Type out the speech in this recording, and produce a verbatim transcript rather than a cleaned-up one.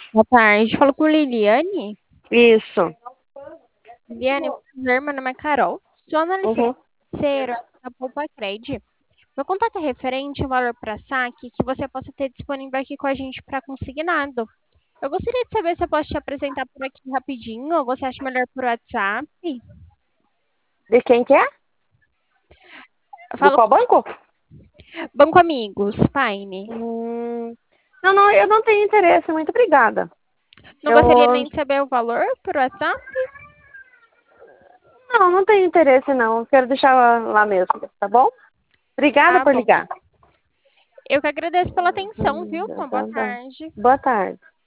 Boa tarde. Falo com Liliane. Isso. Liliane, prazer, meu nome é Carol. Sou analista Uhum. financeira da Poupa Cred. Meu contato é referente ao valor para saque que você possa ter disponível aqui com a gente para consignado. Eu gostaria de saber se eu posso te apresentar por aqui rapidinho, ou você acha melhor por WhatsApp? De quem que é? Eu Do falo qual com banco? Banco Amigos, Paine. Hum, não, não, eu não tenho interesse. Muito obrigada. Não gostaria Eu nem de saber o valor por WhatsApp? não, não tenho interesse não. Quero deixar lá, lá mesmo, tá bom? Obrigada Tá por bom. ligar. Eu que agradeço pela atenção, viu? Uma boa tarde. Boa tarde.